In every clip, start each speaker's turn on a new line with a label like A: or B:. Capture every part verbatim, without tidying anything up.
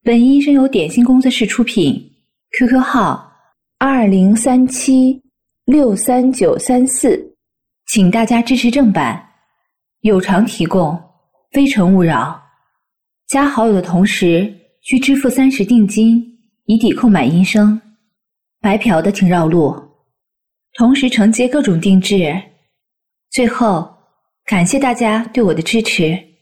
A: 本音声由点心工作室出品 ，Q Q 号二零三七六三九三四，请大家支持正版，有偿提供，非诚勿扰。加好友的同时需支付三十定金，以抵扣买音声。白嫖的请绕路，同时承接各种定制。最后，感谢大家对我的支持。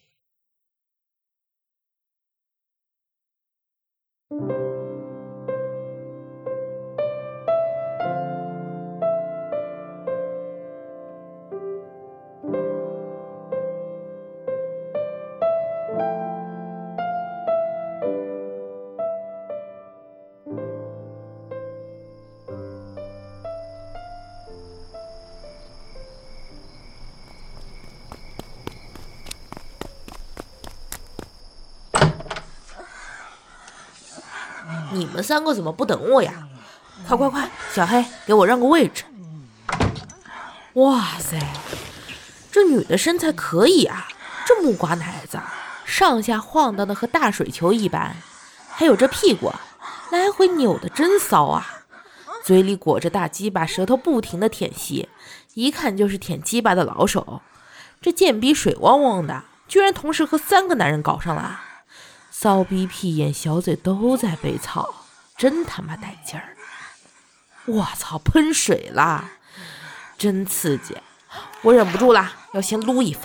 B: 你们三个怎么不等我呀？快快快，小黑，给我让个位置。哇塞，这女的身材可以啊，这木瓜奶子，上下晃荡的和大水球一般，还有这屁股，来回扭的真骚啊！嘴里裹着大鸡巴，舌头不停的舔吸，一看就是舔鸡巴的老手。这贱逼水汪汪的，居然同时和三个男人搞上了。骚逼屁眼小嘴都在被操，真他妈带劲儿！我操，喷水啦，真刺激！我忍不住了，要先撸一发。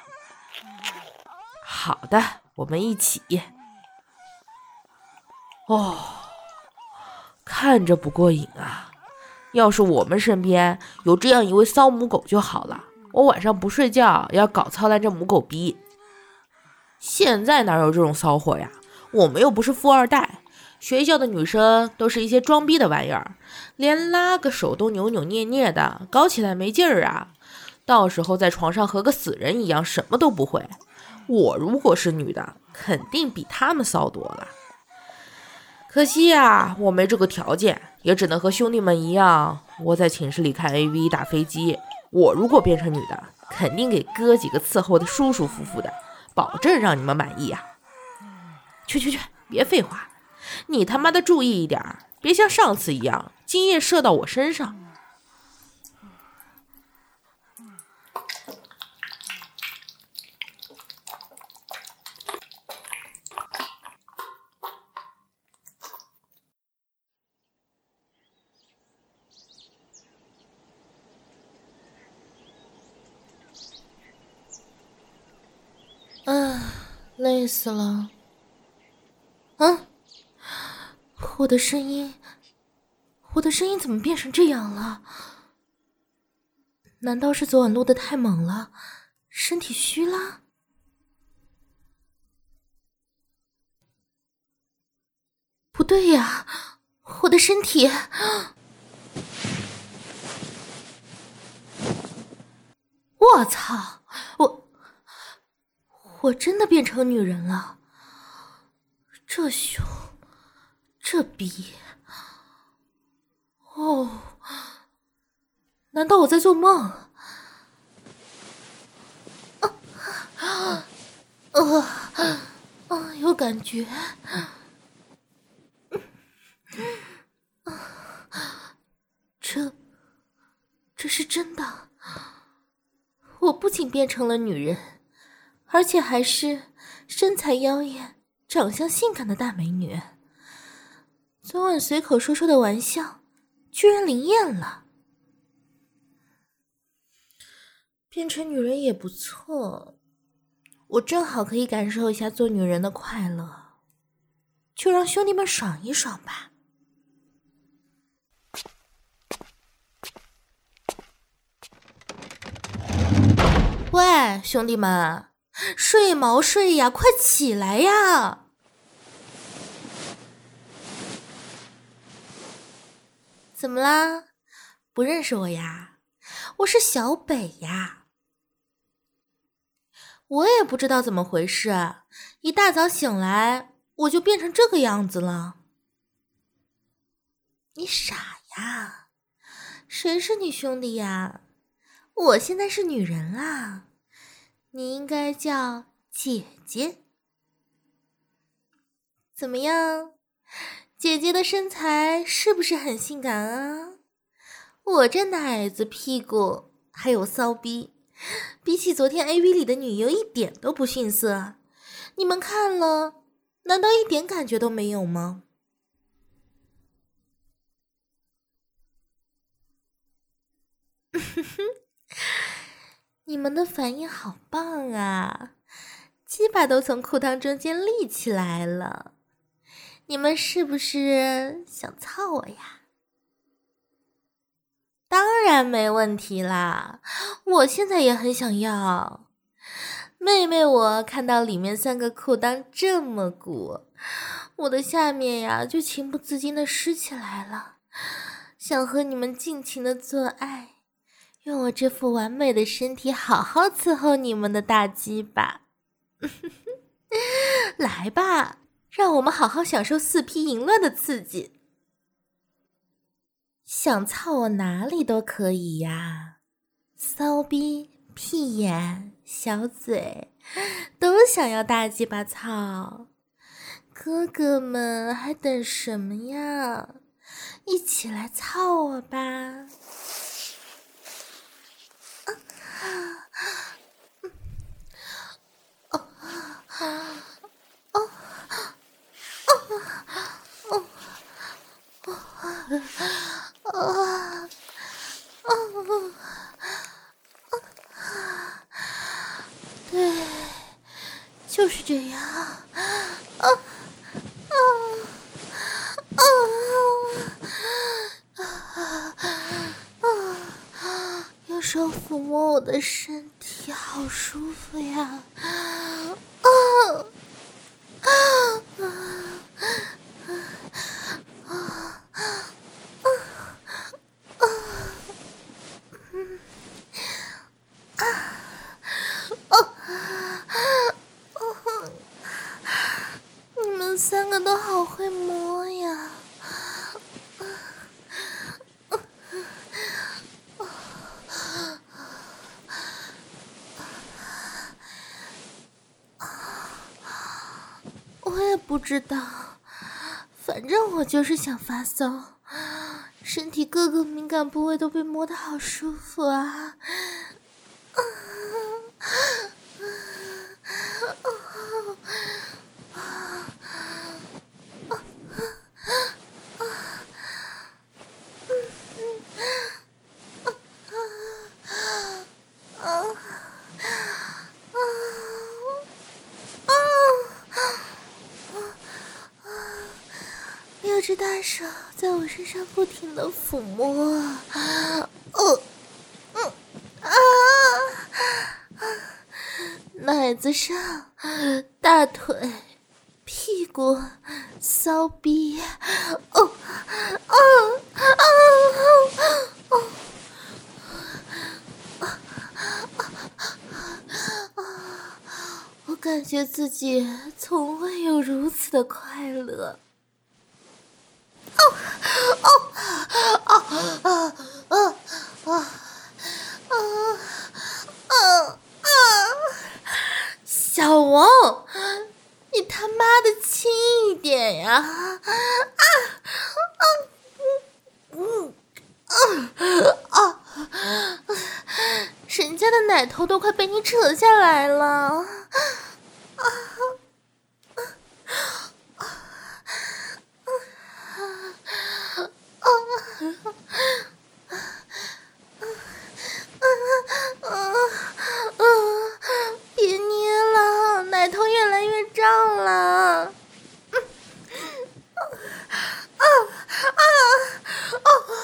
B: 好的，我们一起。哦，看着不过瘾啊！要是我们身边有这样一位骚母狗就好了，我晚上不睡觉也要搞操烂这母狗逼。现在哪有这种骚货呀？我们又不是富二代，学校的女生都是一些装逼的玩意儿，连拉个手都扭扭捏捏的，搞起来没劲儿啊！到时候在床上和个死人一样，什么都不会。我如果是女的，肯定比他们骚多了。可惜呀，我没这个条件，也只能和兄弟们一样窝在寝室里看 A V 打飞机。我如果变成女的，肯定给哥几个伺候的舒舒服服的，保证让你们满意啊！去去去，别废话，你他妈的注意一点，别像上次一样，精液射到我身上。啊，累死了。啊，我的声音，我的声音怎么变成这样了？难道是昨晚录得太猛了，身体虚了？不对呀，我的身体……我操，我我真的变成女人了。这胸，这逼，哦，难道我在做梦？啊啊啊啊！有感觉，这这是真的。我不仅变成了女人，而且还是身材妖艳、长相性感的大美女。昨晚随口说说的玩笑，居然灵验了。变成女人也不错，我正好可以感受一下做女人的快乐，就让兄弟们爽一爽吧。喂，兄弟们，睡毛睡呀，快起来呀！怎么啦？不认识我呀？我是小北呀。我也不知道怎么回事，一大早醒来，我就变成这个样子了。你傻呀？谁是你兄弟呀？我现在是女人啦，你应该叫姐姐。
C: 怎么样？姐姐的身材是不是很性感啊？我这奶子屁股还有骚逼，比起昨天 A V 里的女优一点都不逊色。你们看了，难道一点感觉都没有吗？你们的反应好棒啊，鸡巴都从裤裆中间立起来了。你们是不是想操我呀？当然没问题啦，我现在也很想要。妹妹我看到里面三个裤裆这么鼓，我的下面呀就情不自禁地湿起来了，想和你们尽情的做爱，用我这副完美的身体好好伺候你们的大鸡巴。来吧，让我们好好享受四批淫乱的刺激。想操我哪里都可以呀，骚逼、屁眼、小嘴都想要大鸡巴操。哥哥们还等什么呀？一起来操我吧！哦哦哦哦哦哦！对，就是这样。啊啊啊啊啊！用手抚摸我的身体，好舒服呀！啊啊啊啊啊啊！嗯啊哦哦！你们三个都好会摸呀！我也不知道，反正我就是想发骚，身体各个敏感部位都被摸得好舒服啊！啊六只大手在我身上不停地抚摸，哦，嗯啊，奶子上、大腿、屁股、骚逼，哦，哦，哦，哦，我感觉自己从未有如此的快乐。哦哦哦哦哦哦哦哦哦！小王，你他妈的轻一点呀！啊啊嗯嗯啊啊！人家的奶头都快被你扯下来了！啊啊！别捏了，奶头越来越胀了。啊啊啊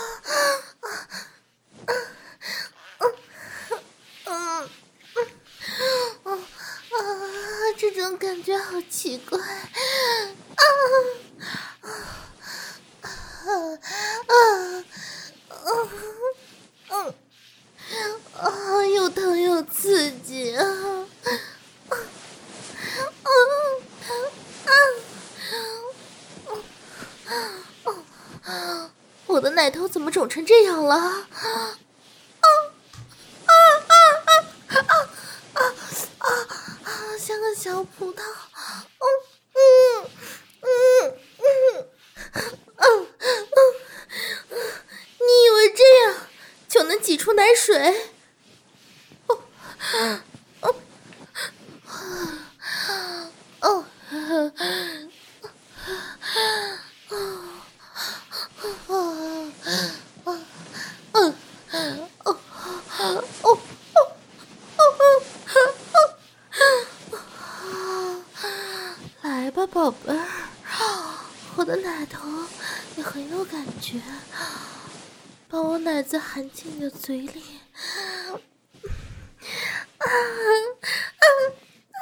C: 嗯嗯啊！这种感觉好奇怪。啊啊啊啊！嗯嗯啊，又疼又刺激啊！啊啊啊啊！我的奶头怎么肿成这样了？啊啊啊啊啊啊啊！像个小葡萄。嗯嗯嗯来水。哦，哦，哦，哦，来吧，宝贝儿，我的奶头也很有感觉，把我奶子含进你的嘴里。啊啊啊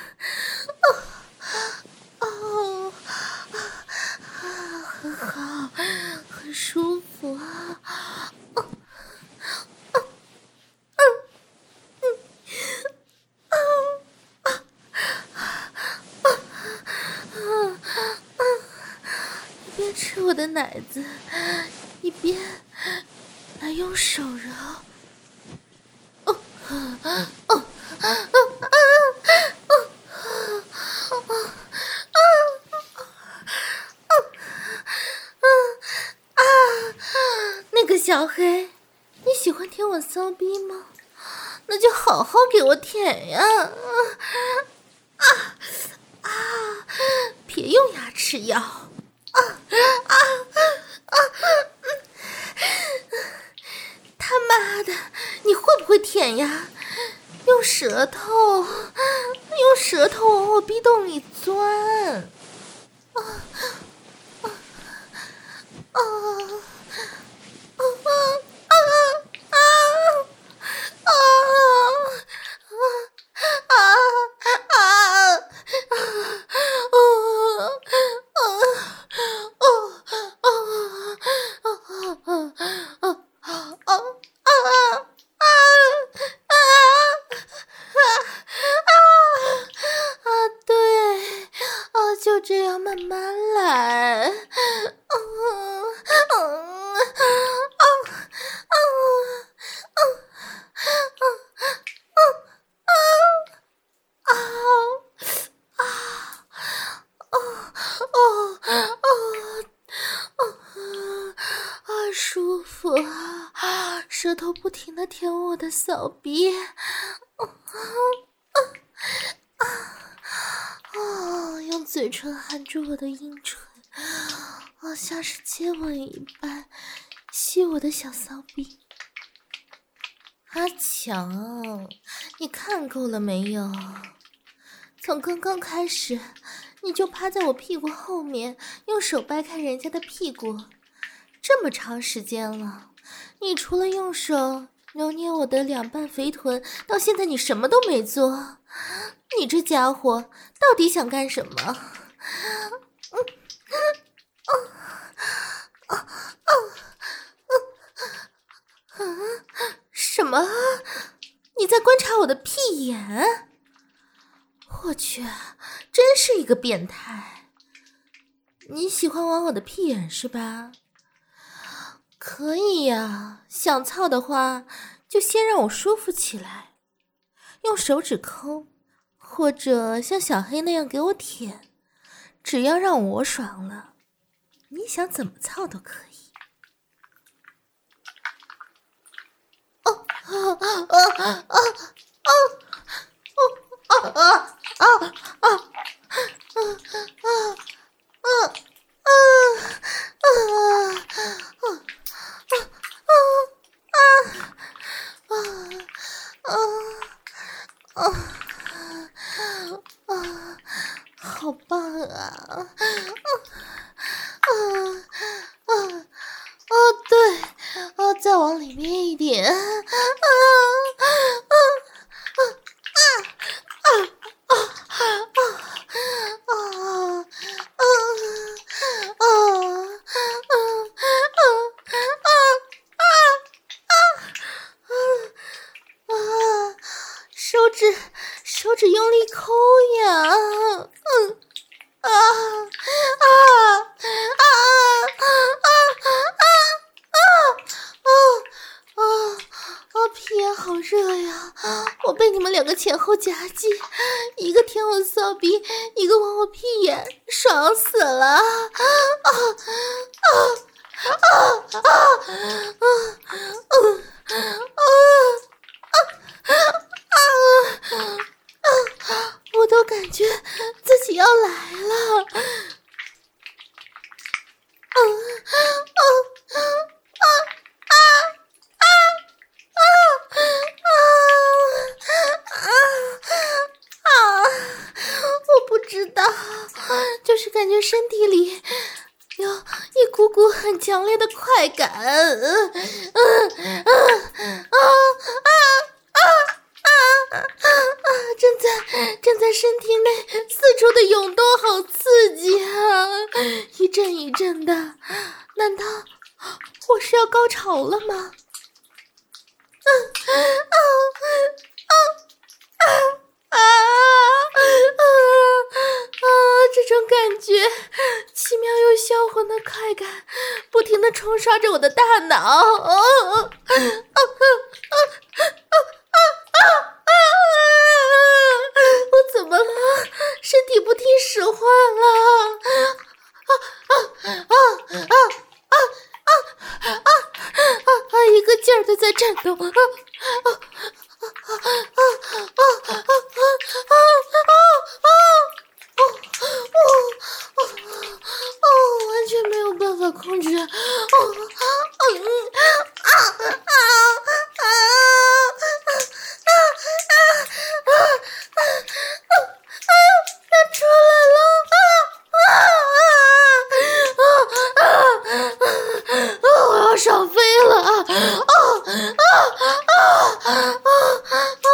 C: 啊！哦，啊，很好，很舒服啊！哦，哦，嗯嗯啊啊啊啊啊！一边吃我的奶子，一边来用手揉。哦哦哦啊啊！那个小黑，你喜欢舔我骚逼吗？那就好好给我舔呀！啊啊！别用牙吃药！啊啊啊！他妈的，你会不会舔呀？用舌头，用舌头往我逼洞里钻！啊啊啊！啊啊啊啊啊啊啊啊！就这样慢慢来。嗯嗯啊啊啊啊啊啊哦哦哦啊！舒服啊！舌头不停地舔我的骚逼。哦，用嘴唇含住我的阴唇，哦，像是接吻一般吸我的小骚逼。阿强，你看够了没有？从刚刚开始，你就趴在我屁股后面，用手掰开人家的屁股，这么长时间了，你除了用手揉捏我的两半肥臀，到现在你什么都没做。你这家伙到底想干什么？嗯啊啊啊啊！什么？你在观察我的屁眼？我去，真是一个变态！你喜欢玩我的屁眼是吧？可以呀，想操的话，就先让我舒服起来，用手指抠。或者像小黑那样给我舔，只要让我爽了，你想怎么操都可以。哦啊啊啊啊啊啊啊啊啊啊啊啊啊！啊，好棒啊！啊啊啊！哦，对，哦，再往里面一点。啊啊啊啊啊啊啊啊啊啊啊！手指，手指用力抠呀！嗯啊啊啊啊啊啊啊啊！啊，屁眼好热呀！我被你们两个前后夹击，一个舔我骚逼，一个往我屁眼，爽死了！啊啊啊啊啊啊！ 我都感觉自己要来了。啊啊啊啊啊啊啊啊！我不知道，就是感觉身体里有一股股很强烈的快感。嗯嗯嗯嗯啊啊啊啊啊！正在正在身体内四处的涌动，好刺激啊！一阵一阵的，难道我是要高潮了吗？啊啊啊啊啊啊啊！这种感觉，奇妙又销魂的快感，不停地冲刷着我的大脑。啊啊啊啊啊啊啊啊！我怎么了？身体不听使唤了？啊啊啊啊啊啊啊啊啊！一个劲儿的在颤动。啊啊啊啊啊啊啊啊啊啊！哦哦哦哦！完全没有办法控制。哦嗯啊啊啊啊啊啊啊啊！要出来了！啊啊啊啊啊！我要上飞了！啊啊啊啊啊啊啊！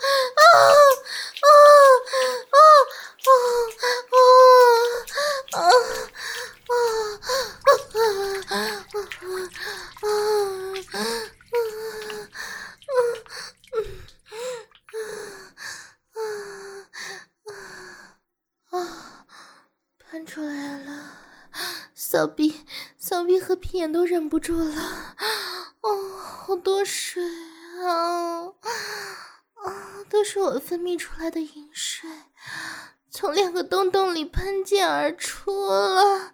C: 喷出来了，骚逼、骚逼和屁眼都忍不住了。哦，好多水啊！啊，都是我分泌出来的饮水，从两个洞洞里喷溅而出了。啊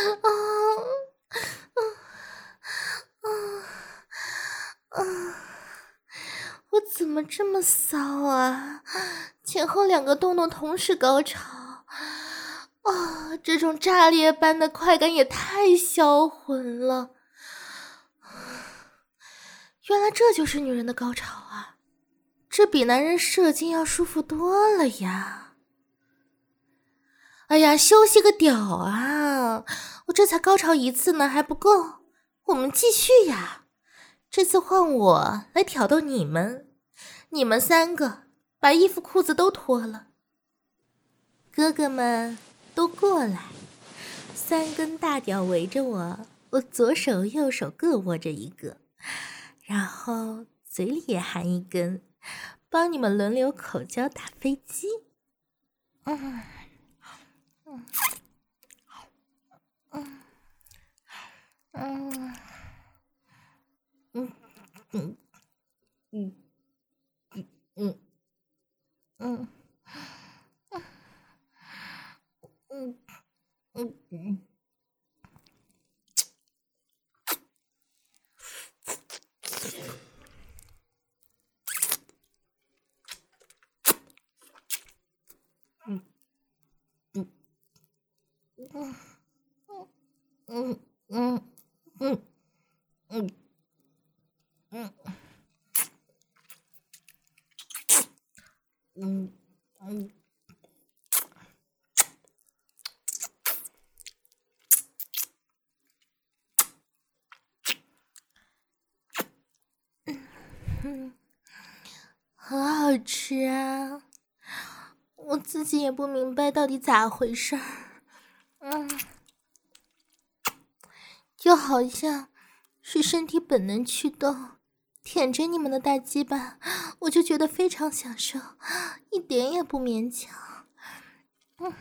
C: 啊啊啊！我怎么这么骚啊？前后两个洞洞同时高潮。啊，这种炸裂般的快感也太销魂了！原来这就是女人的高潮啊，这比男人射精要舒服多了呀！哎呀，休息个屌啊！我这才高潮一次呢，还不够，我们继续呀！这次换我来挑逗你们，你们三个把衣服裤子都脱了，哥哥们都过来，三根大屌围着我，我左手右手各握着一个，然后嘴里也含一根，帮你们轮流口交打飞机。嗯嗯嗯嗯嗯嗯嗯嗯嗯嗯嗯嗯。嗯嗯嗯嗯嗯嗯嗯嗯，很好吃啊！我自己也不明白到底咋回事儿，嗯，就好像是身体本能驱动，舔着你们的大鸡巴，我就觉得非常享受，一点也不勉强。嗯，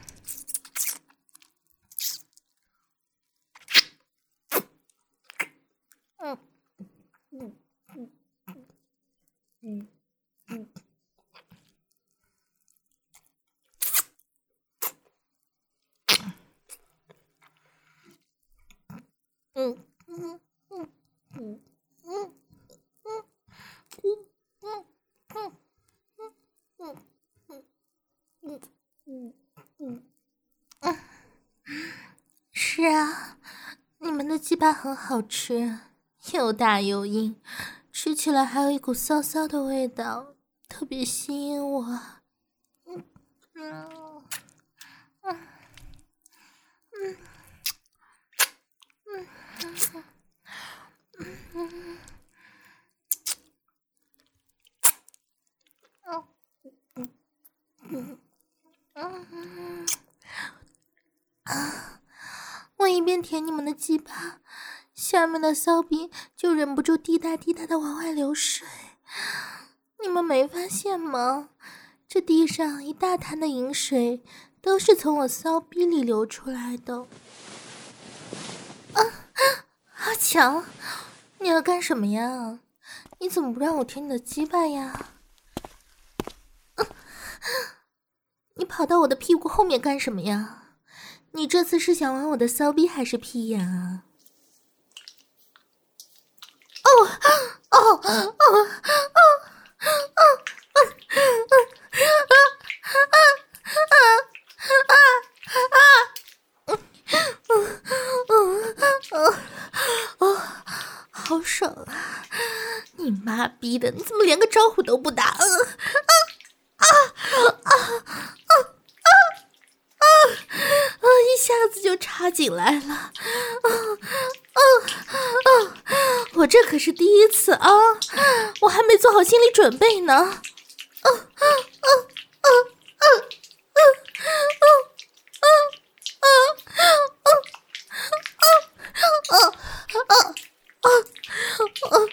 C: 嗯嗯嗯嗯嗯嗯嗯嗯嗯嗯。 是啊，你们的鸡巴很好吃，又大又硬，吃起来还有一股骚骚的味道，特别吸引我。嗯嗯嗯嗯嗯嗯嗯嗯嗯啊！我一边舔你们的鸡巴，下面的骚逼就忍不住滴答滴答的往外流水。你们没发现吗？这地上一大滩的饮水都是从我骚逼里流出来的。啊，阿强，你要干什么呀？你怎么不让我舔你的鸡巴呀？啊，你跑到我的屁股后面干什么呀？你这次是想玩我的骚逼还是屁眼啊？哦哦哦哦哦哦哦，好爽啊！你妈逼的，你怎么连个招呼都不打？啊啊啊啊啊！啊！一下子就插进来了，啊啊啊！我这可是第一次啊，我还没做好心理准备呢。啊啊啊啊啊啊啊啊啊啊啊啊啊啊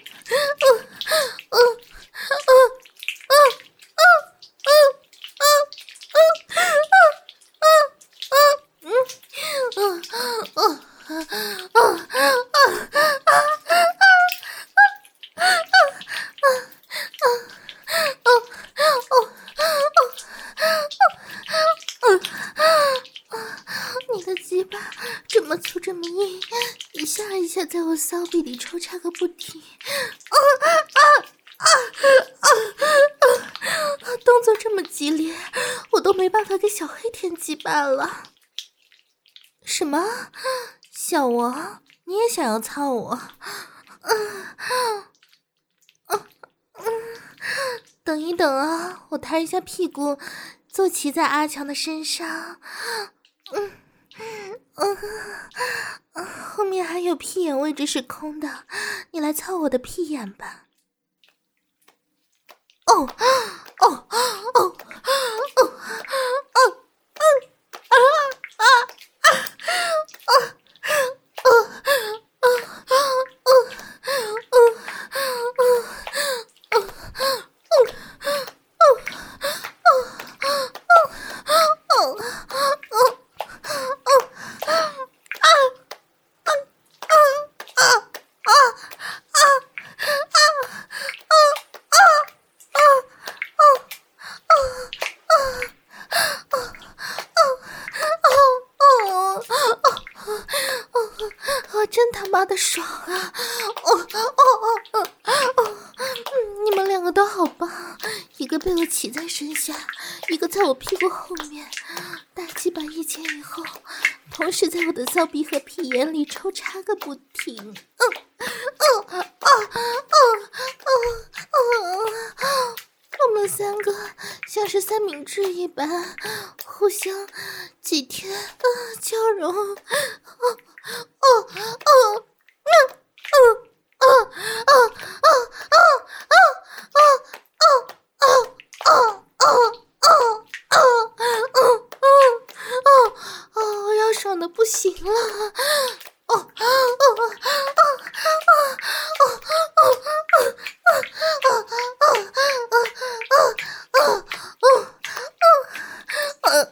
C: 你的鸡巴这么粗这么硬，一下一下在我骚逼里抽插个不停，啊啊啊啊啊！动作这么激烈，我都没办法给小黑舔鸡巴了。什么？小王，你也想要操我？嗯嗯嗯，等一等啊，我抬一下屁股，坐骑在阿强的身上。嗯嗯嗯，后面还有屁眼位置是空的，你来操我的屁眼吧。哦哦哦哦哦哦啊啊啊啊啊啊我真他妈的爽啊！哦哦哦哦哦！你们两个都好棒，一个被我骑在身下，一个在我屁股后面，大鸡巴一前一后，同时在我的骚逼和屁眼里抽插个不停。嗯嗯啊啊啊啊啊！我们三个像是三明治一般，互相挤贴啊交融。哦哦哦，嗯嗯啊啊啊啊啊啊啊啊啊啊啊啊啊啊！哦，要爽的不行了！哦哦哦哦哦哦哦哦哦哦哦哦哦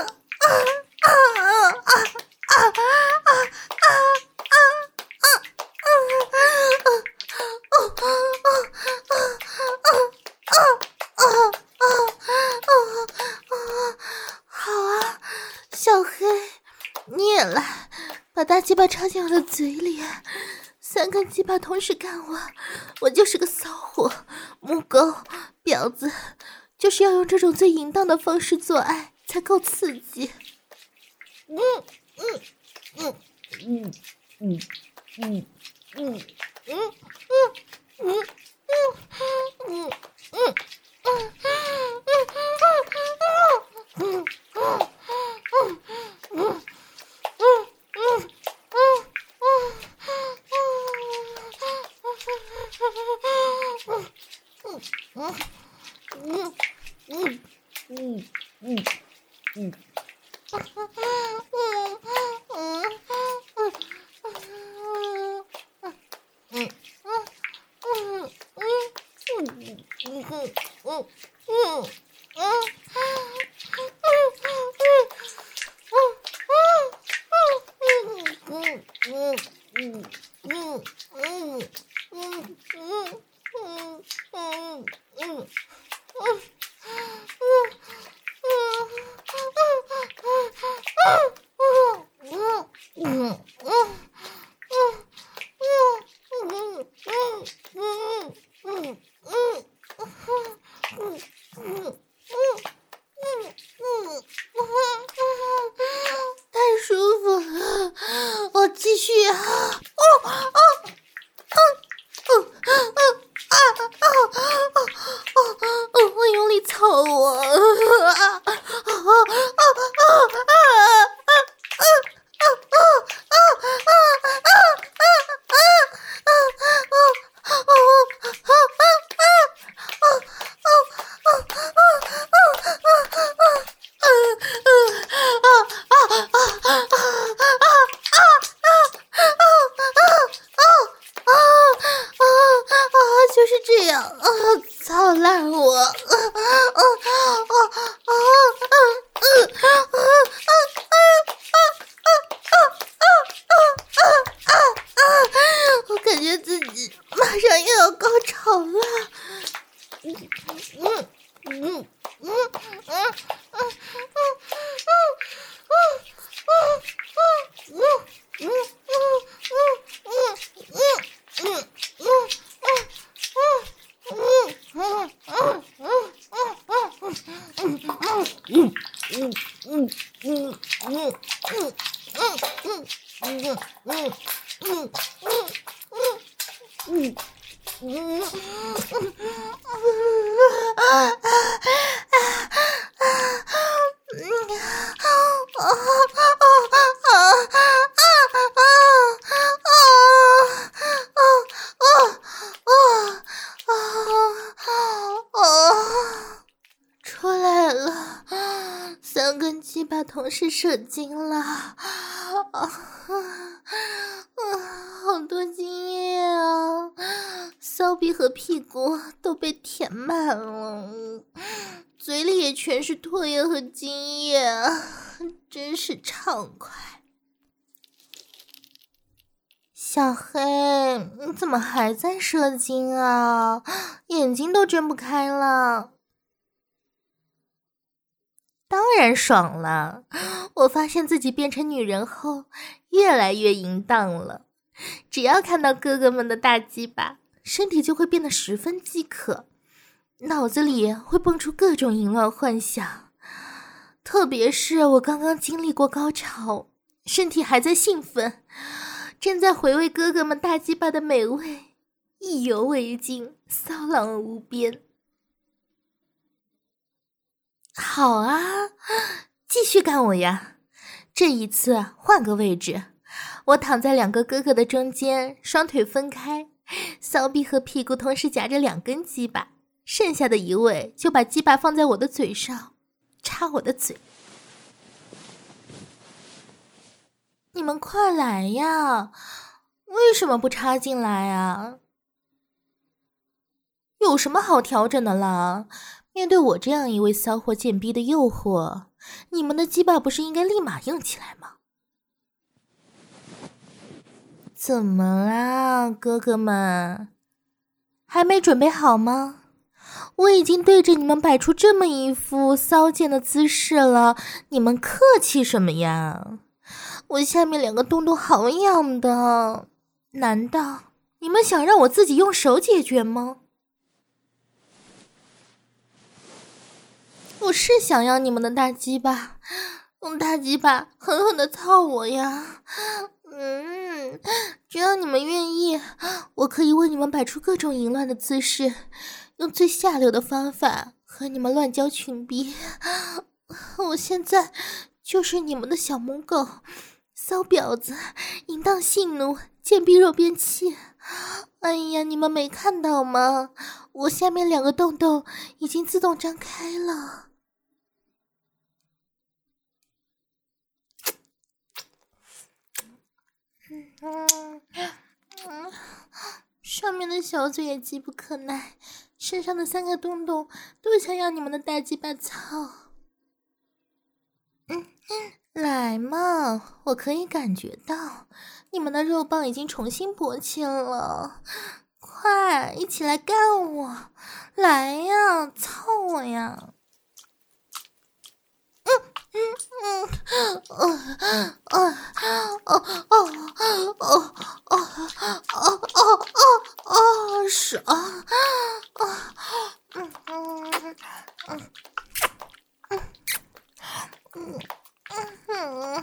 C: 好啊，小黑，你也来，把大鸡巴插进我的嘴里，三根鸡巴同时干我，我就是个骚货、母狗、婊子，就是要用这种最淫荡的方式做爱才够刺激。嗯嗯嗯嗯嗯嗯嗯嗯嗯嗯嗯。同时射精了，啊啊啊！好多精液啊！骚逼和屁股都被填满了，嘴里也全是唾液和精液，真是畅快。小黑，你怎么还在射精啊？眼睛都睁不开了。当然爽了，我发现自己变成女人后越来越淫荡了，只要看到哥哥们的大鸡巴，身体就会变得十分饥渴，脑子里会蹦出各种淫乱幻想，特别是我刚刚经历过高潮，身体还在兴奋，正在回味哥哥们大鸡巴的美味，意犹未尽，骚浪无边。好啊，继续干我呀！这一次换个位置，我躺在两个哥哥的中间，双腿分开，骚逼和屁股同时夹着两根鸡巴，剩下的一位就把鸡巴放在我的嘴上，插我的嘴。你们快来呀！为什么不插进来啊？有什么好调整的啦？面对我这样一位骚货贱逼的诱惑，你们的鸡巴不是应该立马硬起来吗？怎么啦，哥哥们？还没准备好吗？我已经对着你们摆出这么一副骚贱的姿势了，你们客气什么呀？我下面两个洞洞好痒的，难道你们想让我自己用手解决吗？我是想要你们的大鸡巴， 用大鸡巴狠狠地操我呀！嗯，只要你们愿意，我可以为你们摆出各种淫乱的姿势，用最下流的方法和你们乱交裙逼。我现在就是你们的小母狗，骚婊子，淫荡性奴，贱逼肉便器。哎呀，你们没看到吗？我下面两个洞洞已经自动张开了。嗯嗯，上面的小嘴也急不可耐，身上的三个洞洞都想要你们的大鸡巴操。嗯，来嘛，我可以感觉到你们的肉棒已经重新勃起了，快一起来干我，来呀，操我呀！嗯嗯嗯嗯嗯哦哦哦哦哦哦哦，爽！啊嗯嗯嗯嗯嗯嗯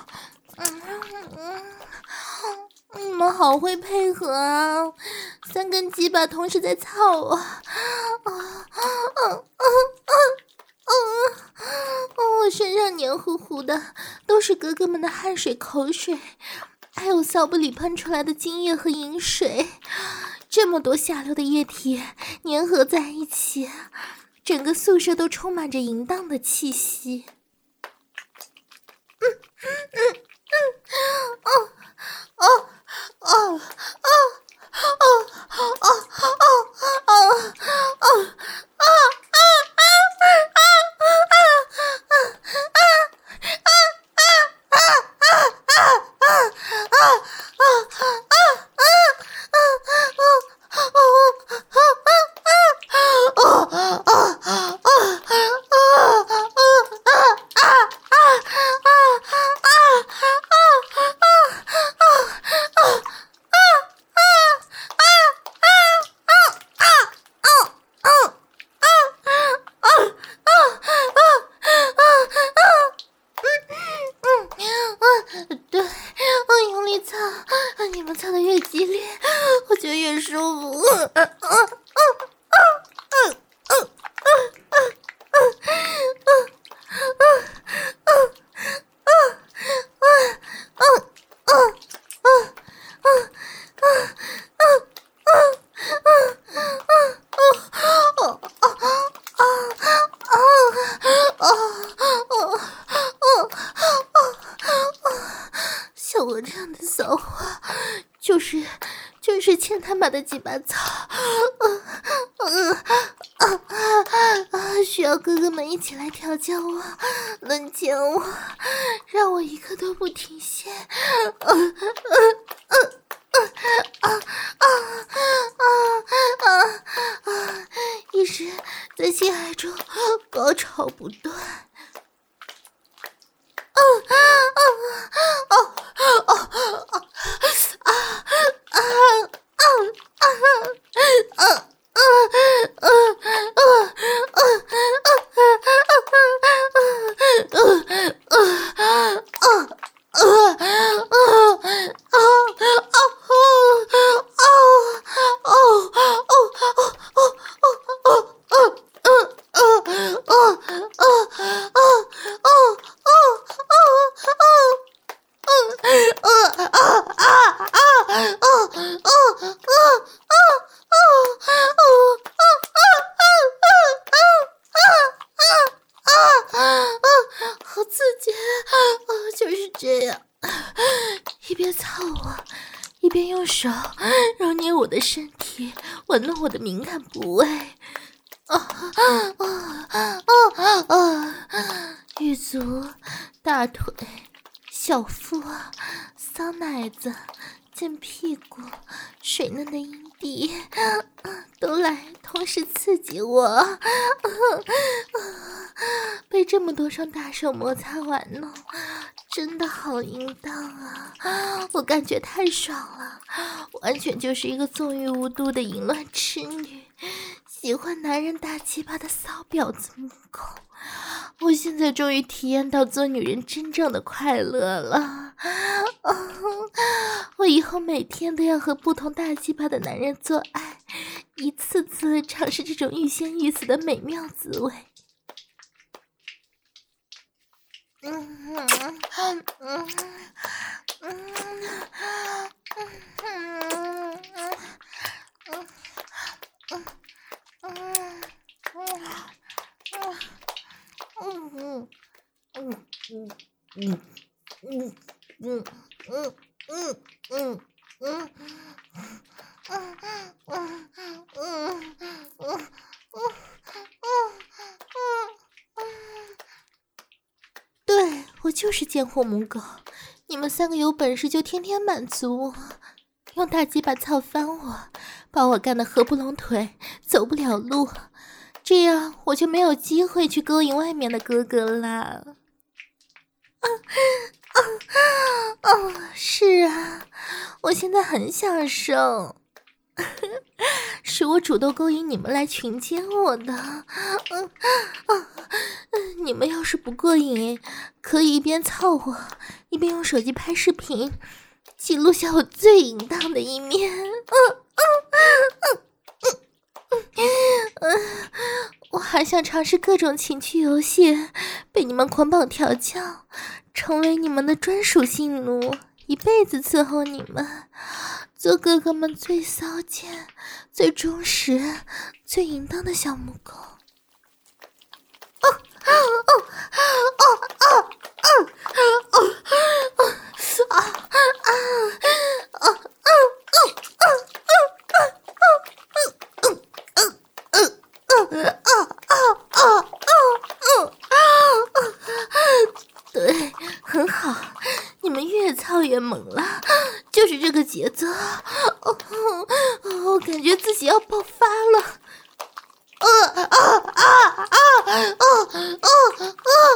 C: 嗯，你们好会配合啊！三根鸡巴同时在操我，啊啊啊啊啊！我身上黏糊糊的，都是哥哥们的汗水、口水，还有骚不里喷出来的精液和饮水，这么多下流的液体粘合在一起，整个宿舍都充满着淫荡的气息。嗯嗯嗯嗯，哦哦哦哦哦哦哦哦哦哦！像我这样的骚货，就是就是欠他妈的几把草，嗯嗯啊啊！需要哥哥们一起来调教我，轮奸我，让我一刻都不停歇。嗯嗯嗯嗯啊啊啊啊啊！一直在性爱中高潮不断。嗯啊啊哦哦哦啊啊啊啊啊啊！手揉捏我的身体，玩弄我的敏感部位。啊啊啊啊！玉足、大腿、小腹、骚奶子、贱屁股、水嫩的阴蒂，都来同时刺激我。被这么多双大手摩擦玩弄，真的好淫荡啊！我感觉太爽了，完全就是一个纵欲无度的淫乱痴女，喜欢男人大鸡巴的骚婊子母狗。 我现在终于体验到做女人真正的快乐了。我以后每天都要和不同大鸡巴的男人做爱，一次次尝试这种欲仙欲死的美妙滋味。嗯嗯嗯嗯嗯对，我就是贱货母狗，你们三个有本事就天天满足我，用大鸡巴操翻我，把我干得合不拢腿，走不了路，这样我就没有机会去勾引外面的哥哥啦。啊啊啊！是啊，我现在很享受，是我主动勾引你们来群奸我的。嗯啊，你们要是不过瘾，可以一边操我，一边用手机拍视频，记录下我最淫荡的一面。嗯嗯嗯嗯嗯嗯，我还想尝试各种情趣游戏，被你们捆绑调教，成为你们的专属性奴，一辈子伺候你们，做哥哥们最骚贱、最忠实、最淫荡的小母狗。哦哦哦哦哦哦哦啊啊啊啊对，很好，你们越操越猛了，就是这个节奏，哦，我感觉自己要爆发了。啊啊啊啊啊啊啊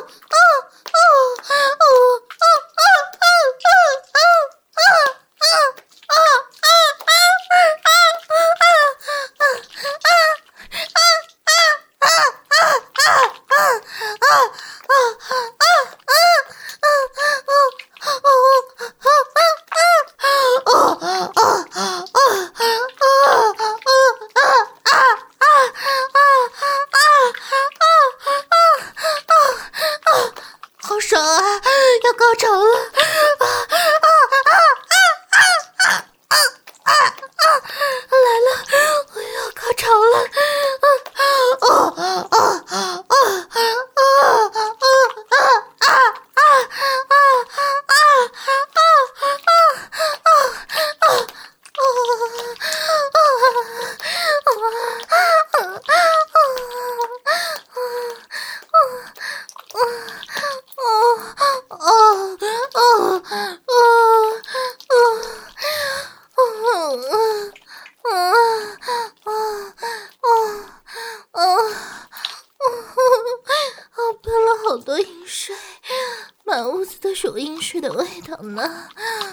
C: 好爽啊！要高潮了！啊啊啊啊啊啊啊啊！来了，我要高潮了！啊啊啊啊啊啊啊啊好多饮水，满屋子都是我饮水的味道呢。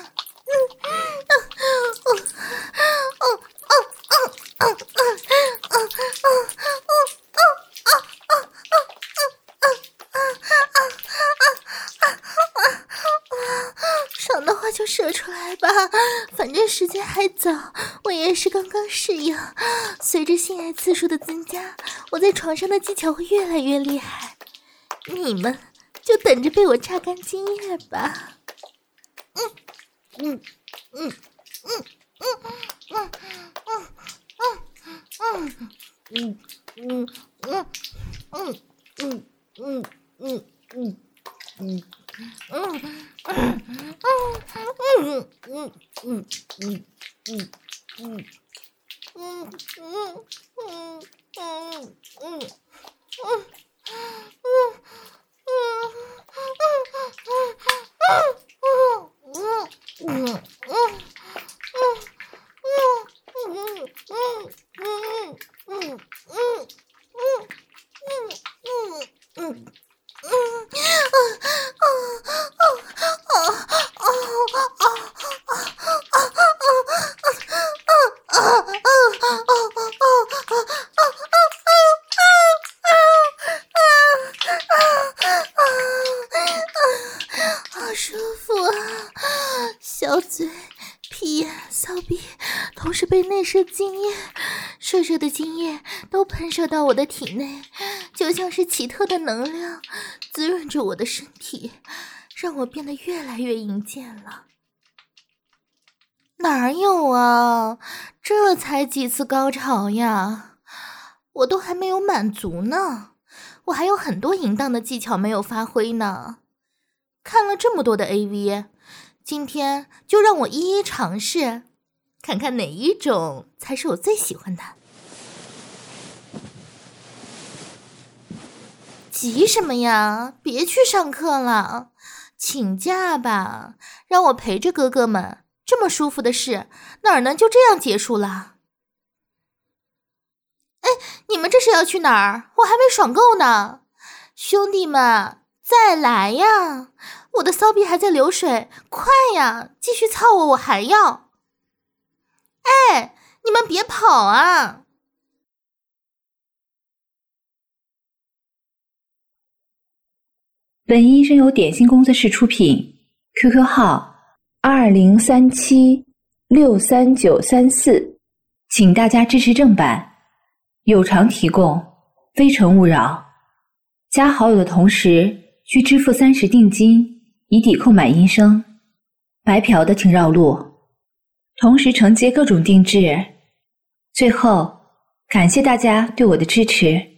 C: 爽的话就射出来吧，反正时间还早，我也是刚刚适应。随着性爱次数的增加，我在床上的技巧会越来越厉害。你们就等着被我榨干精液吧。嗯嗯嗯嗯嗯嗯嗯嗯嗯嗯嗯嗯嗯嗯嗯嗯嗯。嗯嗯嗯嗯嗯嗯嗯嗯嗯嗯嗯嗯嗯嗯嗯。 小嘴、屁眼、骚逼同时被内射精液，热热的精液都喷射到我的体内，就像是奇特的能量滋润着我的身体，让我变得越来越淫贱了。哪有啊，这才几次高潮呀，我都还没有满足呢，我还有很多淫荡的技巧没有发挥呢。看了这么多的 A V， 今天就让我一一尝试，看看哪一种才是我最喜欢的。急什么呀？别去上课了，请假吧，让我陪着哥哥们。这么舒服的事，哪儿能就这样结束了？哎，你们这是要去哪儿？我还没爽够呢！兄弟们，再来呀！我的骚逼还在流水，快呀！继续操我，我还要！哎，你们别跑啊！
A: 本音声由点心工作室出品 ，Q Q 号二零三七六三九三四，请大家支持正版，有偿提供，非诚勿扰。加好友的同时需支付三十定金，以抵扣买音声。白嫖的请绕路，同时承接各种定制。最后，感谢大家对我的支持。